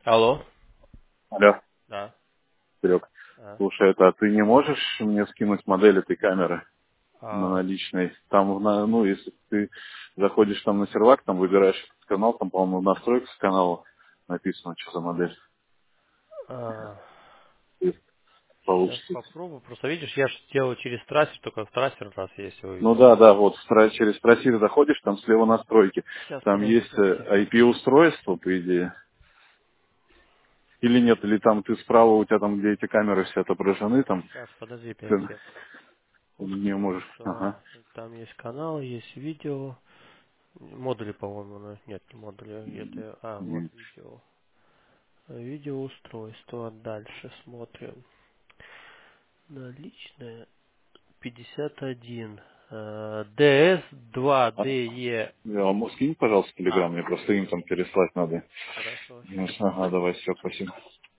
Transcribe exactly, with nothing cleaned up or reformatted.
Алло. Алло, Да. Серег. А, Слушай, это а ты не можешь мне скинуть модель этой камеры на а, наличной? Там, на- ну, если ты заходишь там на сервак, там выбираешь этот канал, там, по-моему, в настройках канала написано, что за модель. а. И Сейчас получится. попробую. Просто видишь, я же делаю через трассер, только трассер у нас есть Ну выведен. да, да, вот в тра- через трассир заходишь, там слева настройки. Сейчас, Там подожди, есть подожди. э, ай пи-устройство, по идее. Или нет, или там ты справа, у тебя там, где эти камеры все отображены, там Сейчас, подожди, пять ты сек. не можешь. Устройство. Ага. Там есть канал, есть видео. Модули, по-моему, но- нет, не модули. Это, а, вот видео. Видеоустройство. Дальше смотрим. Наличное. пятьдесят один. ди эс два А, ди и. я вам скинь, пожалуйста, А, телеграм, мне просто им там переслать надо. хорошо, Ну, сейчас. ага, давай, все, спасибо.